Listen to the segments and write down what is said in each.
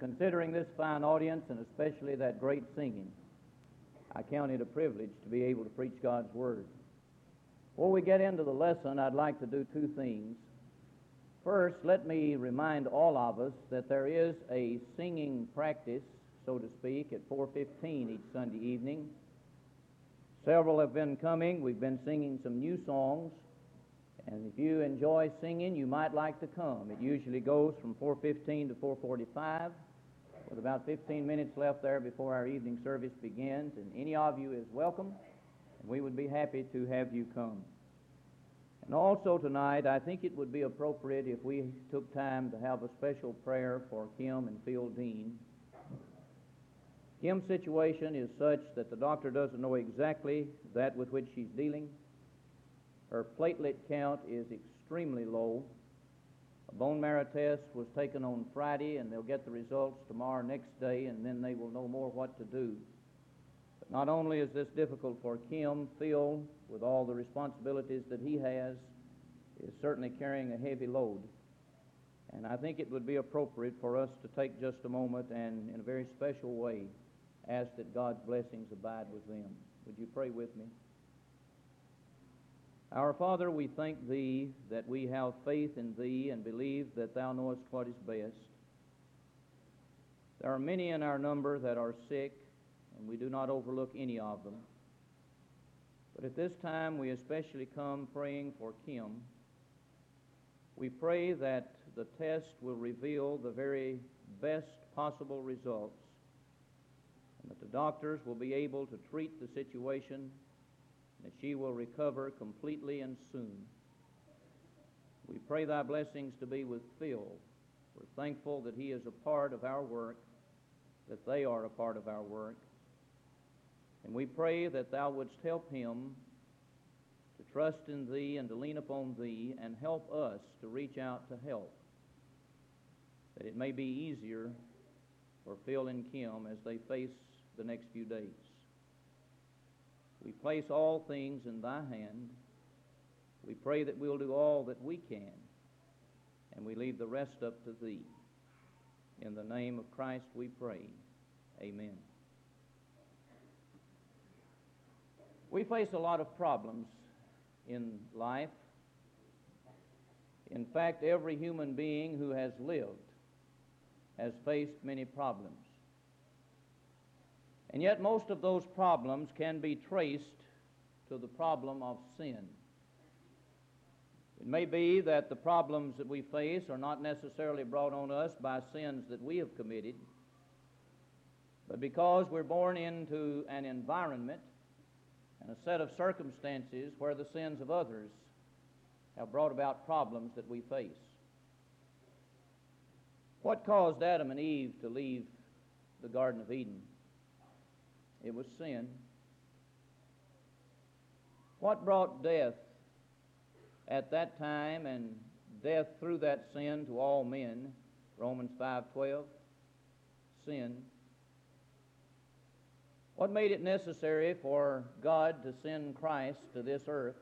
Considering this fine audience and especially that great singing, I count it a privilege to be able to preach God's Word. Before we get into the lesson, I'd like to do two things. First, let me remind all of us that there is a singing practice, so to speak, at 4:15 each Sunday evening. Several have been coming. We've been singing some new songs. And if you enjoy singing, you might like to come. It usually goes from 4:15 to 4:45, with about 15 minutes left there before our evening service begins. And any of you is welcome, and we would be happy to have you come. And also tonight, I think it would be appropriate if we took time to have a special prayer for Kim and Phil Dean. Kim's situation is such that the doctor doesn't know exactly that with which she's dealing. Her platelet count is extremely low. A bone marrow test was taken on Friday, and they'll get the results tomorrow, next day, and then they will know more what to do. But not only is this difficult for Kim, Phil, with all the responsibilities that he has, is certainly carrying a heavy load. And I think it would be appropriate for us to take just a moment and, in a very special way, ask that God's blessings abide with them. Would you pray with me? Our Father, we thank Thee that we have faith in Thee and believe that Thou knowest what is best. There are many in our number that are sick, and we do not overlook any of them. But at this time, we especially come praying for Kim. We pray that the test will reveal the very best possible results, and that the doctors will be able to treat the situation, that she will recover completely and soon. We pray Thy blessings to be with Phil. We're thankful that he is a part of our work, that they are a part of our work. And we pray that Thou wouldst help him to trust in Thee and to lean upon Thee, and help us to reach out to help, that it may be easier for Phil and Kim as they face the next few days. We place all things in Thy hand. We pray that we'll do all that we can, and we leave the rest up to Thee. In the name of Christ we pray. Amen. We face a lot of problems in life. In fact, every human being who has lived has faced many problems. And yet most of those problems can be traced to the problem of sin. It may be that the problems that we face are not necessarily brought on us by sins that we have committed, but because we're born into an environment and a set of circumstances where the sins of others have brought about problems that we face. What caused Adam and Eve to leave the Garden of Eden? It was sin. What brought death at that time and death through that sin to all men? Romans 5:12. Sin. What made it necessary for God to send Christ to this earth?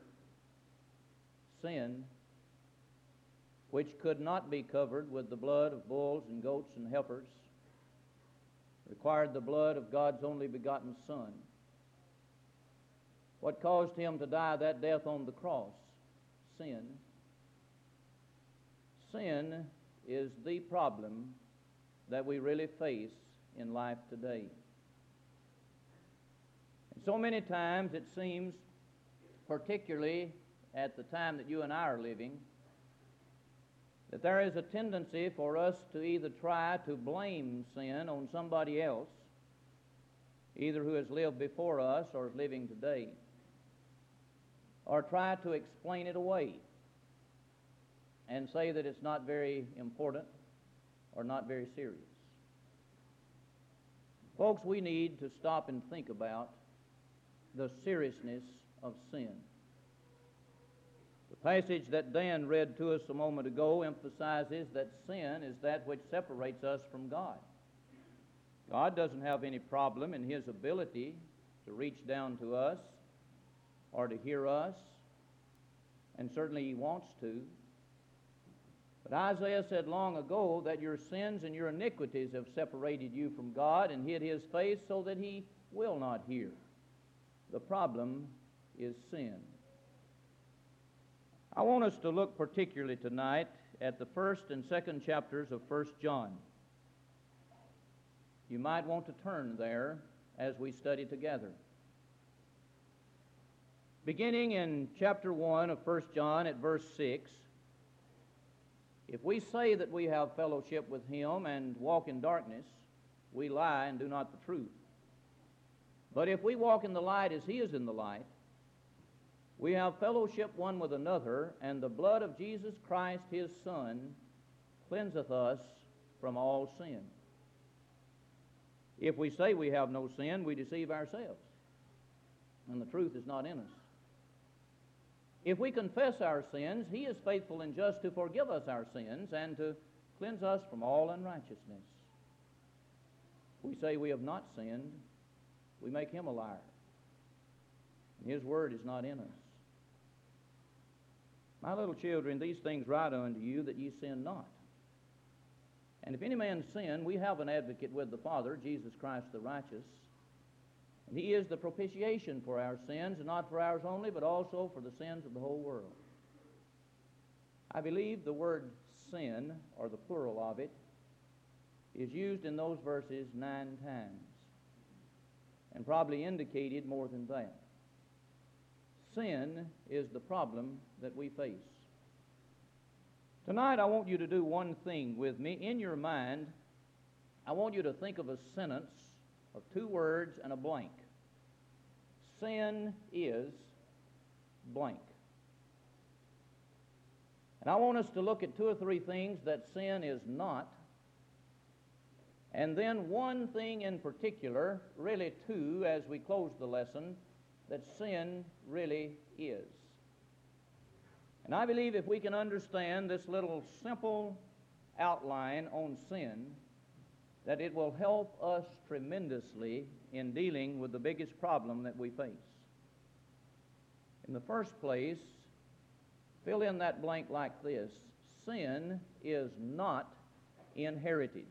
Sin, which could not be covered with the blood of bulls and goats and heifers, required the blood of God's only begotten Son. What caused him to die that death on the cross? Sin. Sin is the problem that we really face in life today. And so many times it seems, particularly at the time that you and I are living, that there is a tendency for us to either try to blame sin on somebody else, either who has lived before us or is living today, or try to explain it away and say that it's not very important or not very serious. Folks, we need to stop and think about the seriousness of sin. The passage that Dan read to us a moment ago emphasizes that sin is that which separates us from God. God doesn't have any problem in His ability to reach down to us or to hear us, and certainly He wants to. But Isaiah said long ago that your sins and your iniquities have separated you from God and hid his face so that he will not hear. The problem is sin. I want us to look particularly tonight at the first and second chapters of 1 John. You might want to turn there as we study together. Beginning in chapter 1 of 1 John at verse 6, if we say that we have fellowship with him and walk in darkness, we lie and do not the truth. But if we walk in the light as he is in the light, we have fellowship one with another, and the blood of Jesus Christ his Son cleanseth us from all sin. If we say we have no sin, we deceive ourselves, and the truth is not in us. If we confess our sins, he is faithful and just to forgive us our sins and to cleanse us from all unrighteousness. If we say we have not sinned, we make him a liar, and his word is not in us. My little children, these things write unto you that ye sin not. And if any man sin, we have an advocate with the Father, Jesus Christ the righteous. And he is the propitiation for our sins, and not for ours only, but also for the sins of the whole world. I believe the word sin, or the plural of it, is used in those verses 9 times, and probably indicated more than that. Sin is the problem that we face. Tonight I want you to do one thing with me. In your mind, I want you to think of a sentence of 2 words and a blank. Sin is blank. And I want us to look at 2 or 3 things that sin is not, and then one thing in particular, really 2 as we close the lesson, that sin really is. And I believe if we can understand this little simple outline on sin, that it will help us tremendously in dealing with the biggest problem that we face. In the first place, fill in that blank like this: sin is not inherited.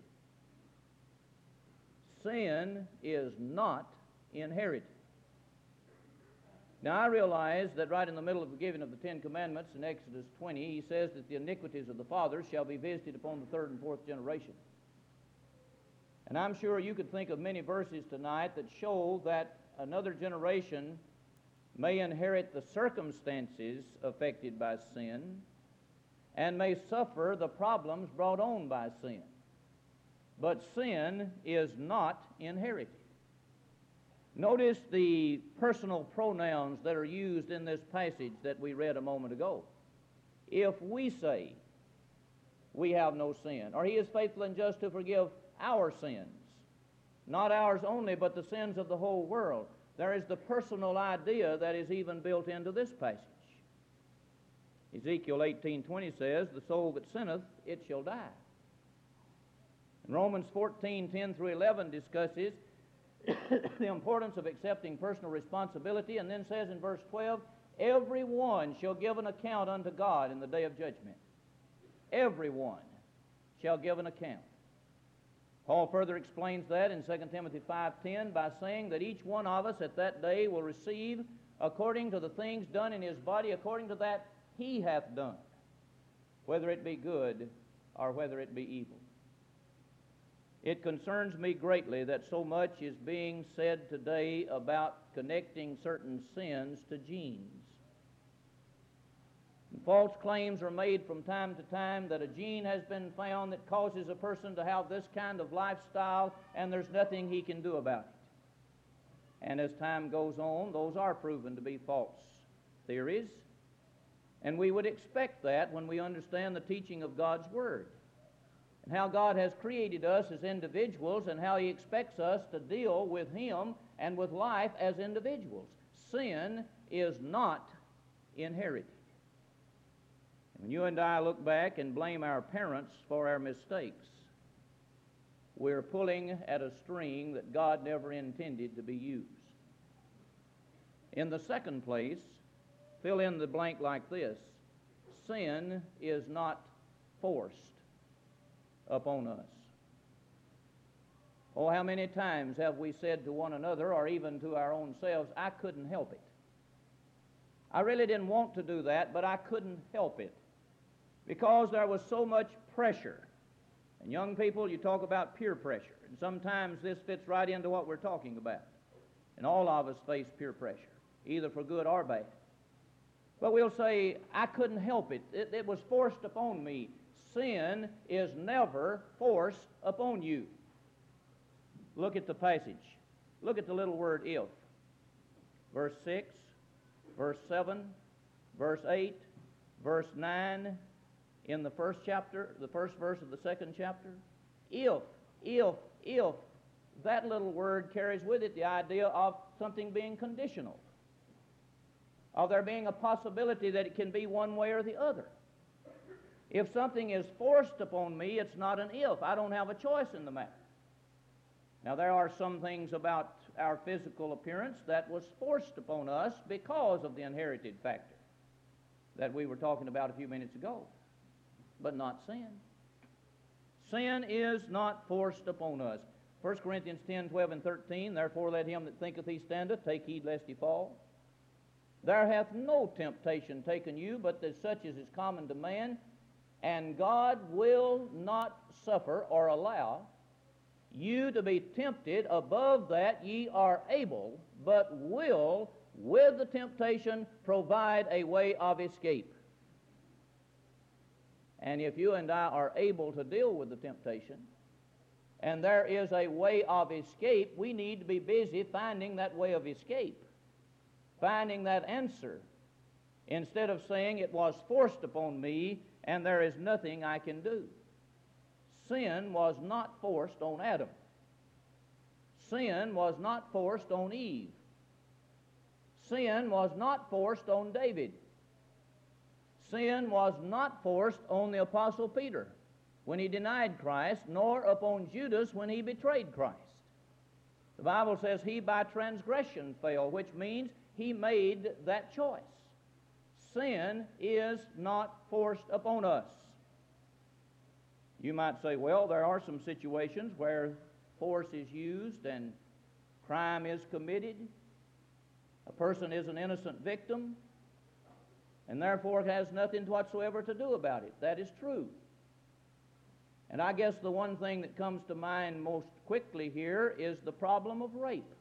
Sin is not inherited. Now, I realize that right in the middle of the giving of the 10 Commandments in Exodus 20, he says that the iniquities of the fathers shall be visited upon the 3rd and 4th generation. And I'm sure you could think of many verses tonight that show that another generation may inherit the circumstances affected by sin and may suffer the problems brought on by sin. But sin is not inherited. Notice the personal pronouns that are used in this passage that we read a moment ago. If we say we have no sin, or he is faithful and just to forgive our sins, not ours only, but the sins of the whole world. There is the personal idea that is even built into this passage. Ezekiel 18:20 says, the soul that sinneth, it shall die. And Romans 14:10 through 11 discusses the importance of accepting personal responsibility, and then says in verse 12, everyone shall give an account unto God in the day of judgment. Everyone shall give an account. Paul further explains that in 2 Timothy 5:10 by saying that each one of us at that day will receive according to the things done in his body, according to that he hath done, whether it be good or whether it be evil. It concerns me greatly that so much is being said today about connecting certain sins to genes. And false claims are made from time to time that a gene has been found that causes a person to have this kind of lifestyle, and there's nothing he can do about it. And as time goes on, those are proven to be false theories, and we would expect that when we understand the teaching of God's Word, and how God has created us as individuals, and how he expects us to deal with him and with life as individuals. Sin is not inherited. And when you and I look back and blame our parents for our mistakes, we're pulling at a string that God never intended to be used. In the second place, fill in the blank like this: sin is not forced upon us. Oh, how many times have we said to one another, or even to our own selves, I couldn't help it. I really didn't want to do that, but I couldn't help it because there was so much pressure. And young people, you talk about peer pressure, and sometimes this fits right into what we're talking about. And all of us face peer pressure, either for good or bad. But we'll say, I couldn't help it. It was forced upon me. Sin is never forced upon you. Look at the passage. Look at the little word if. Verse 6, verse 7, verse 8, verse 9 in the first chapter, the first verse of the second chapter. If, that little word carries with it the idea of something being conditional, of there being a possibility that it can be one way or the other. If something is forced upon me, it's not an if. I don't have a choice in the matter. Now, there are some things about our physical appearance that was forced upon us because of the inherited factor that we were talking about a few minutes ago, but not sin. Sin is not forced upon us. 1 Corinthians 10, 12, and 13, therefore let him that thinketh he standeth take heed lest he fall. There hath no temptation taken you, but that such as is common to man, and God will not suffer or allow you to be tempted above that ye are able, but will, with the temptation, provide a way of escape. And if you and I are able to deal with the temptation, and there is a way of escape, we need to be busy finding that way of escape, finding that answer, instead of saying it was forced upon me and there is nothing I can do. Sin was not forced on Adam. Sin was not forced on Eve. Sin was not forced on David. Sin was not forced on the Apostle Peter when he denied Christ, nor upon Judas when he betrayed Christ. The Bible says he by transgression fell, which means he made that choice. Sin is not forced upon us. You might say, well, there are some situations where force is used and crime is committed. A person is an innocent victim and therefore has nothing whatsoever to do about it. That is true. And I guess the one thing that comes to mind most quickly here is the problem of rape.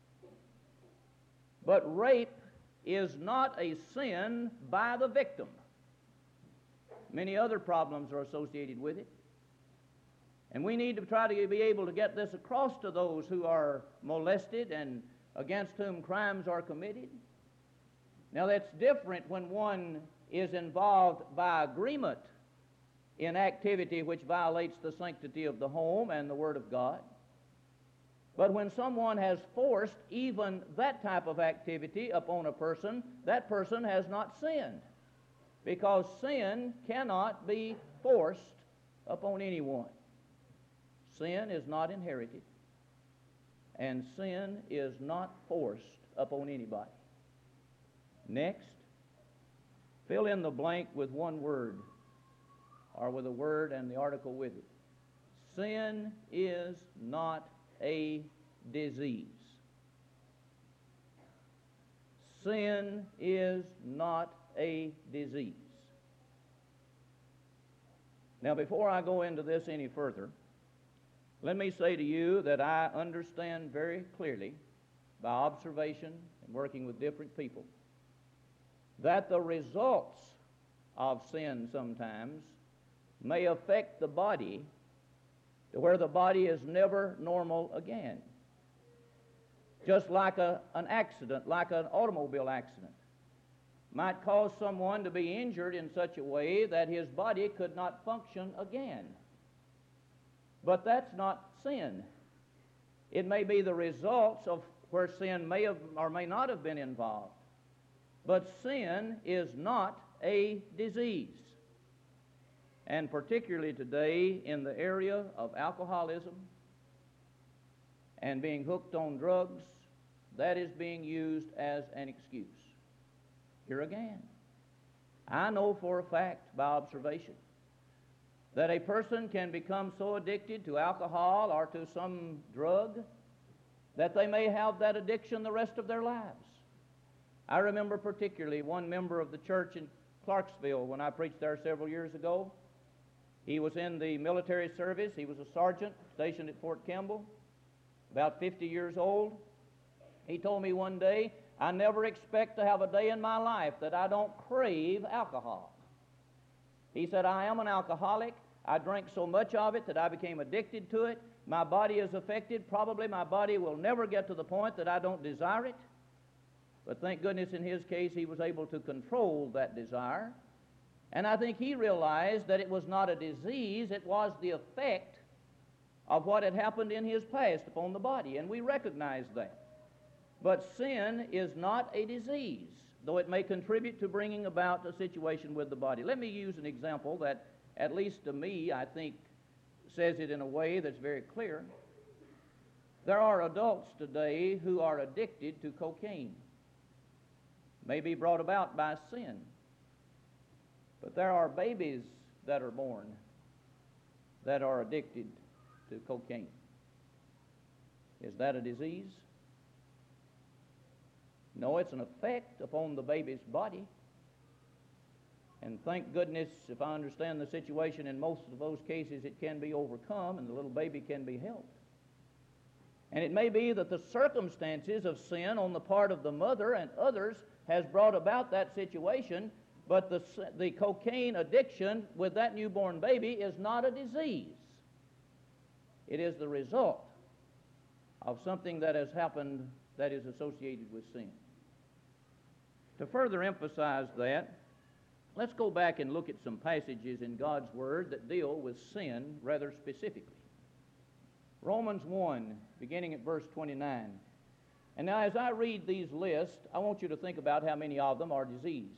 But rape is not a sin by the victim. Many other problems are associated with it. And we need to try to be able to get this across to those who are molested and against whom crimes are committed. Now, that's different when one is involved by agreement in activity which violates the sanctity of the home and the Word of God. But when someone has forced even that type of activity upon a person, that person has not sinned, because sin cannot be forced upon anyone. Sin is not inherited, and sin is not forced upon anybody. Next, fill in the blank with one word, or with a word and the article with it. Sin is not a disease. Sin is not a disease. Now, before I go into this any further, let me say to you that I understand very clearly, by observation and working with different people, that the results of sin sometimes may affect the body to where the body is never normal again. Just like an accident, like an automobile accident, might cause someone to be injured in such a way that his body could not function again. But that's not sin. It may be the results of where sin may have or may not have been involved. But sin is not a disease. And particularly today in the area of alcoholism and being hooked on drugs, that is being used as an excuse. Here again, I know for a fact by observation that a person can become so addicted to alcohol or to some drug that they may have that addiction the rest of their lives. I remember particularly one member of the church in Clarksville when I preached there several years ago. He was in the military service. He was a sergeant stationed at Fort Campbell, about 50 years old. He told me one day, "I never expect to have a day in my life that I don't crave alcohol." He said, "I am an alcoholic. I drank so much of it that I became addicted to it. My body is affected. Probably my body will never get to the point that I don't desire it." But thank goodness in his case he was able to control that desire. And I think he realized that it was not a disease, it was the effect of what had happened in his past upon the body, and we recognize that. But sin is not a disease, though it may contribute to bringing about a situation with the body. Let me use an example that, at least to me, I think says it in a way that's very clear. There are adults today who are addicted to cocaine. May be brought about by sin. But there are babies that are born that are addicted to cocaine. Is that a disease? No, it's an effect upon the baby's body. And thank goodness, if I understand the situation, in most of those cases it can be overcome and the little baby can be helped. And it may be that the circumstances of sin on the part of the mother and others has brought about that situation, but the cocaine addiction with that newborn baby is not a disease. It is the result of something that has happened that is associated with sin. To further emphasize that, let's go back and look at some passages in God's Word that deal with sin rather specifically. Romans 1, beginning at verse 29. And now as I read these lists, I want you to think about how many of them are diseases.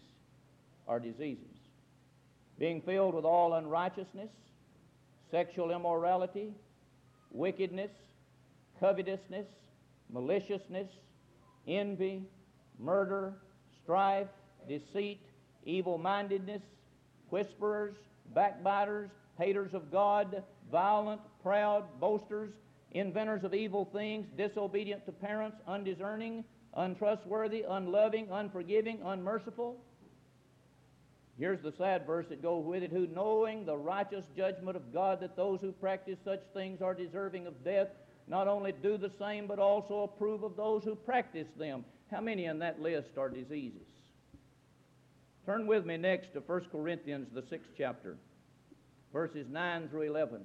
Being filled with all unrighteousness, sexual immorality, wickedness, covetousness, maliciousness, envy, murder, strife, deceit, evil-mindedness, whisperers, backbiters, haters of God, violent, proud, boasters, inventors of evil things, disobedient to parents, undiscerning, untrustworthy, unloving, unforgiving, unmerciful. Here's the sad verse that goes with it, who knowing the righteous judgment of God that those who practice such things are deserving of death, not only do the same but also approve of those who practice them. How many in that list are diseases? Turn with me next to 1 Corinthians, the 6th chapter, verses 9 through 11.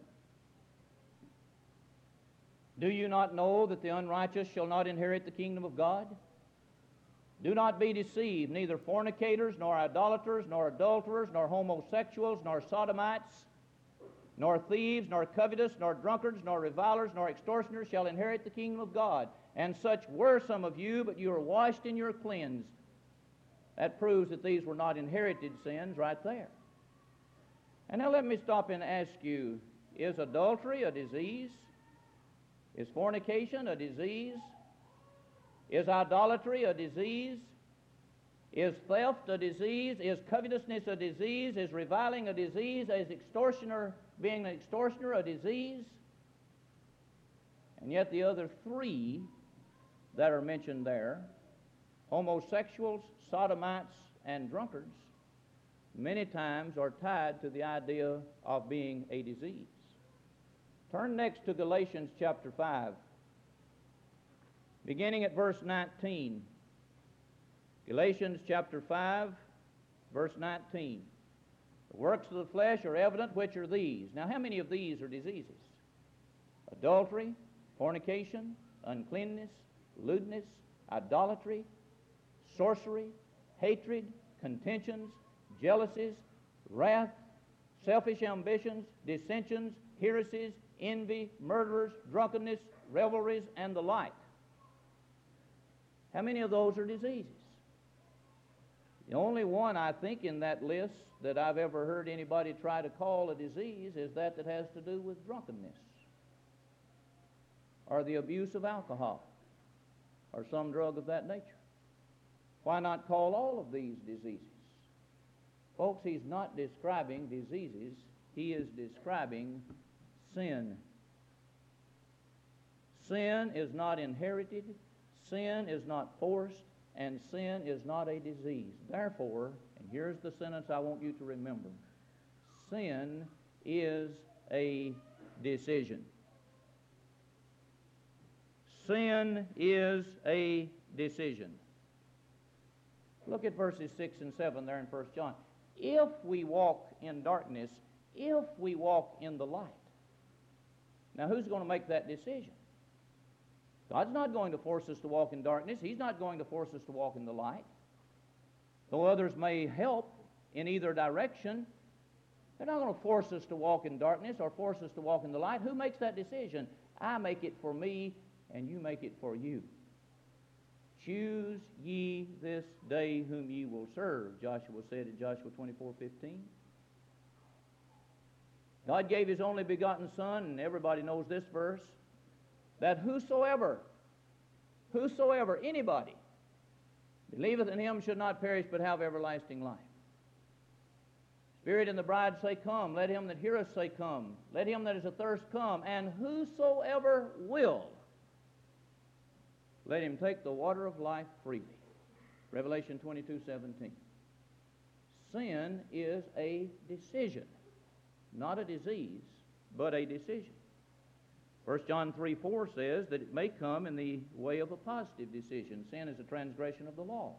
Do you not know that the unrighteous shall not inherit the kingdom of God? Do not be deceived, neither fornicators, nor idolaters, nor adulterers, nor homosexuals, nor sodomites, nor thieves, nor covetous, nor drunkards, nor revilers, nor extortioners shall inherit the kingdom of God. And such were some of you, but you are washed and you are cleansed. That proves that these were not inherited sins right there. And now let me stop and ask you, is adultery a disease? Is fornication a disease? Is idolatry a disease? Is theft a disease? Is covetousness a disease? Is reviling a disease? Is being an extortioner a disease? And yet the other three that are mentioned there, homosexuals, sodomites, and drunkards, many times are tied to the idea of being a disease. Turn next to Galatians chapter 5, beginning at verse 19. Galatians chapter 5, verse 19. The works of the flesh are evident, which are these. Now, how many of these are diseases? Adultery, fornication, uncleanness, lewdness, idolatry, sorcery, hatred, contentions, jealousies, wrath, selfish ambitions, dissensions, heresies, envy, murderers, drunkenness, revelries, and the like. How many of those are diseases? The only one, I think, in that list that I've ever heard anybody try to call a disease is that has to do with drunkenness or the abuse of alcohol or some drug of that nature. Why not call all of these diseases? Folks, he's not describing diseases he is describing sin. Sin is not inherited, sin is not forced, and sin is not a disease. Therefore, and here's the sentence I want you to remember, sin is a decision. Sin is a decision. Look at verses 6 and 7 there in 1 John. If we walk in darkness, if we walk in the light. Now, who's going to make that decision? God's not going to force us to walk in darkness. He's not going to force us to walk in the light. Though others may help in either direction, they're not going to force us to walk in darkness or force us to walk in the light. Who makes that decision? I make it for me, and you make it for you. Choose ye this day whom ye will serve, Joshua said in Joshua 24:15. God gave His only begotten Son, and everybody knows this verse, that whosoever, anybody, believeth in Him should not perish but have everlasting life. Spirit and the bride say, Come. Let him that heareth say, Come. Let him that is athirst come. And whosoever will, let him take the water of life freely. Revelation 22:17. Sin is a decision. Not a disease, but a decision. 1 John 3:4 says that it may come in the way of a positive decision. Sin is a transgression of the law.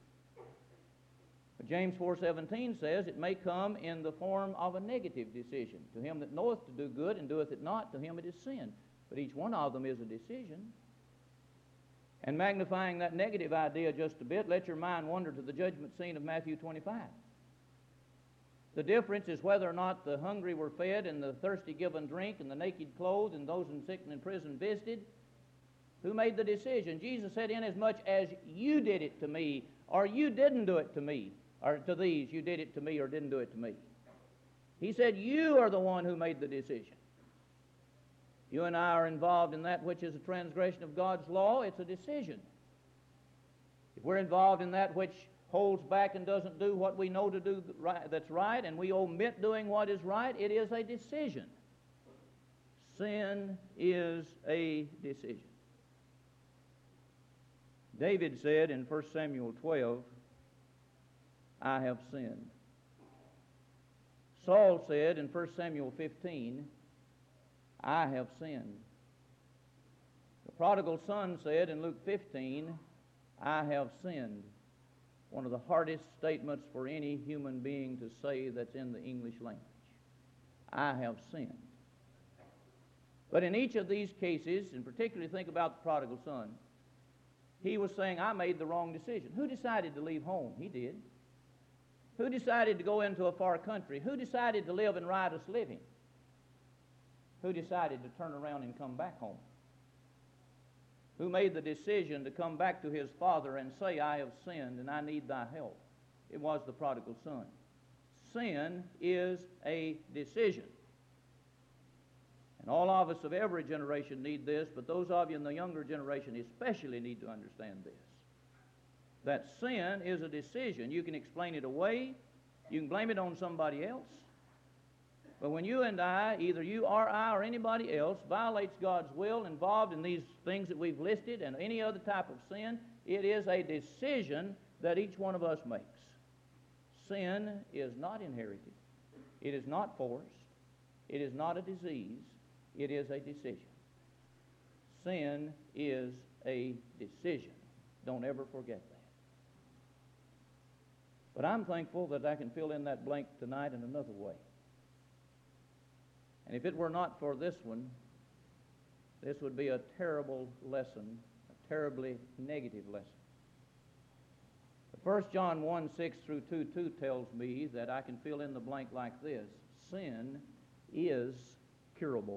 But James 4:17 says it may come in the form of a negative decision. To him that knoweth to do good and doeth it not, to him it is sin. But each one of them is a decision. And magnifying that negative idea just a bit, let your mind wander to the judgment scene of Matthew 25. The difference is whether or not the hungry were fed and the thirsty given drink and the naked clothed and those in sick and in prison visited. Who made the decision? Jesus said, inasmuch as you did it to me, or you didn't do it to me, or to these, you did it to me or didn't do it to me. He said, you are the one who made the decision. You and I are involved in that which is a transgression of God's law. It's a decision. If we're involved in that which holds back and doesn't do what we know to do that's right, and we omit doing what is right, it is a decision. Sin is a decision. David said in 1 Samuel 12, I have sinned. Saul said in 1 Samuel 15, I have sinned. The prodigal son said in Luke 15, I have sinned. One of the hardest statements for any human being to say that's in the English language. I have sinned. But in each of these cases, and particularly think about the prodigal son, he was saying, I made the wrong decision. Who decided to leave home? He did. Who decided to go into a far country? Who decided to live in riotous living? Who decided to turn around and come back home? Who made the decision to come back to his father and say, I have sinned and I need thy help? It was the prodigal son. Sin is a decision. And all of us of every generation need this, but those of you in the younger generation especially need to understand this. That sin is a decision. You can explain it away. You can blame it on somebody else. But when you and I, either you or I or anybody else, violates God's will involved in these things that we've listed and any other type of sin, it is a decision that each one of us makes. Sin is not inherited. It is not forced. It is not a disease. It is a decision. Sin is a decision. Don't ever forget that. But I'm thankful that I can fill in that blank tonight in another way. And if it were not for this one, this would be a terrible lesson, a terribly negative lesson. But 1 John 1:6 through 2:2 tells me that I can fill in the blank like this. Sin is curable.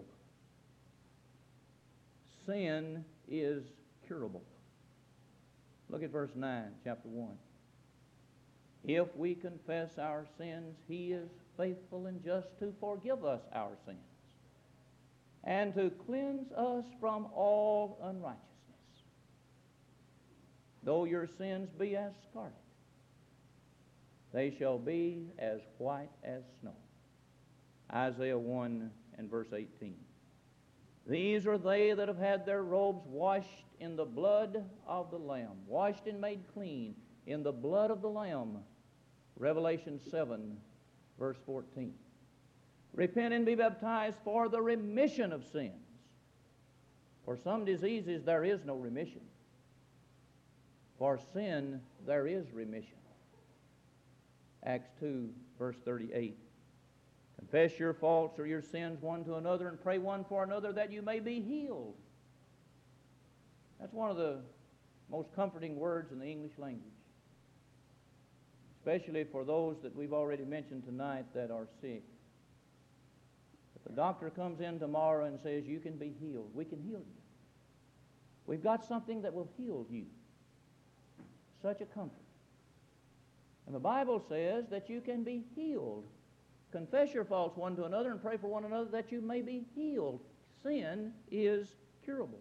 Sin is curable. Look at verse 9, chapter 1. If we confess our sins, He is faithful and just to forgive us our sins and to cleanse us from all unrighteousness. Though your sins be as scarlet, they shall be as white as snow. Isaiah 1 and verse 18. These are they that have had their robes washed in the blood of the Lamb, washed and made clean in the blood of the Lamb. Revelation 7, verse 14. Repent and be baptized for the remission of sins. For some diseases there is no remission. For sin there is remission. Acts 2, verse 38. Confess your faults or your sins one to another and pray one for another that you may be healed. That's one of the most comforting words in the English language, especially for those that we've already mentioned tonight that are sick. If the doctor comes in tomorrow and says you can be healed, we can heal you. We've got something that will heal you. Such a comfort. And the Bible says that you can be healed. Confess your faults one to another and pray for one another that you may be healed. Sin is curable.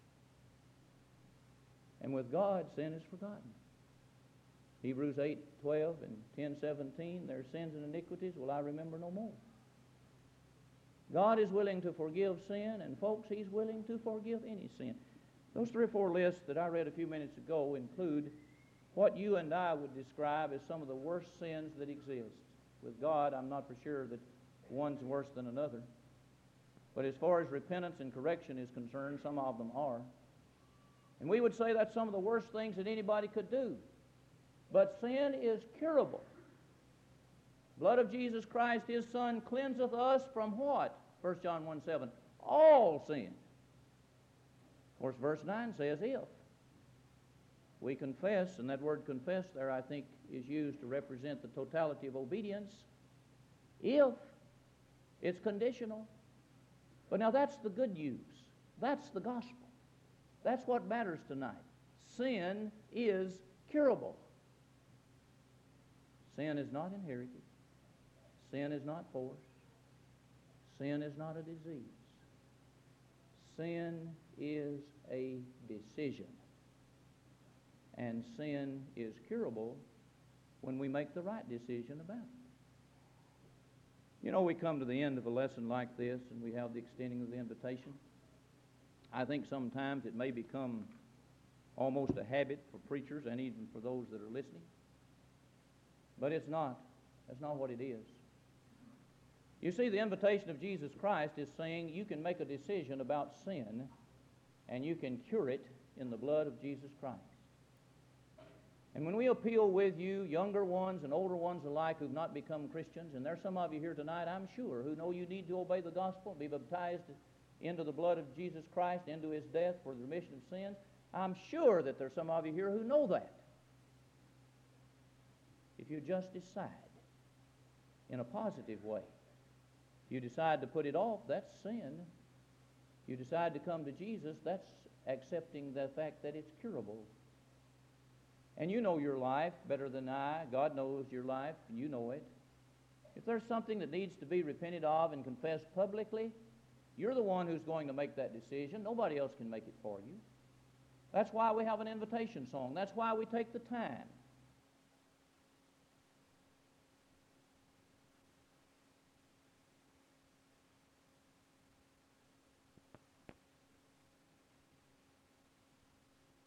And with God, sin is forgotten. Hebrews 8:12 and 10:17, their sins and iniquities will I remember no more. God is willing to forgive sin, and folks, He's willing to forgive any sin. Those 3 or 4 lists that I read a few minutes ago include what you and I would describe as some of the worst sins that exist. With God, I'm not for sure that one's worse than another. But as far as repentance and correction is concerned, some of them are. And we would say that's some of the worst things that anybody could do. But sin is curable. Blood of Jesus Christ, His Son, cleanseth us from what? 1 John 1:7. All sin. Of course, verse 9 says if. We confess, and that word confess there, I think, is used to represent the totality of obedience. If. It's conditional. But now that's the good news. That's the gospel. That's what matters tonight. Sin is curable. Sin is not inherited. Sin is not forced. Sin is not a disease. Sin is a decision. And sin is curable when we make the right decision about it. You know, we come to the end of a lesson like this and we have the extending of the invitation. I think sometimes it may become almost a habit for preachers and even for those that are listening. But it's not. That's not what it is. You see, the invitation of Jesus Christ is saying you can make a decision about sin and you can cure it in the blood of Jesus Christ. And when we appeal with you, younger ones and older ones alike who've not become Christians, and there's some of you here tonight, I'm sure, who know you need to obey the gospel, be baptized into the blood of Jesus Christ, into His death for the remission of sins, I'm sure that there's some of you here who know that. If you just decide in a positive way, you decide to put it off, that's sin. You decide to come to Jesus, that's accepting the fact that it's curable. And you know your life better than I. God knows your life, and you know it. If there's something that needs to be repented of and confessed publicly, you're the one who's going to make that decision. Nobody else can make it for you. That's why we have an invitation song. That's why we take the time